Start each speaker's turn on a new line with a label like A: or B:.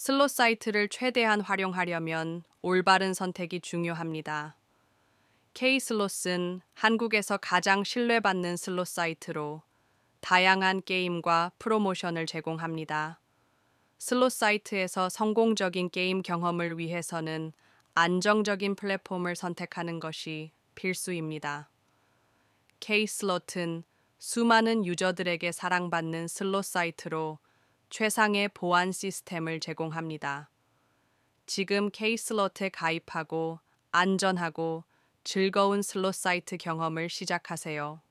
A: 슬롯 사이트를 최대한 활용하려면 올바른 선택이 중요합니다. K슬롯은 한국에서 가장 신뢰받는 슬롯 사이트로 다양한 게임과 프로모션을 제공합니다. 슬롯 사이트에서 성공적인 게임 경험을 위해서는 안정적인 플랫폼을 선택하는 것이 필수입니다. K슬롯은 수많은 유저들에게 사랑받는 슬롯 사이트로 최상의 보안 시스템을 제공합니다. 지금 K슬롯에 가입하고 안전하고 즐거운 슬롯 사이트 경험을 시작하세요.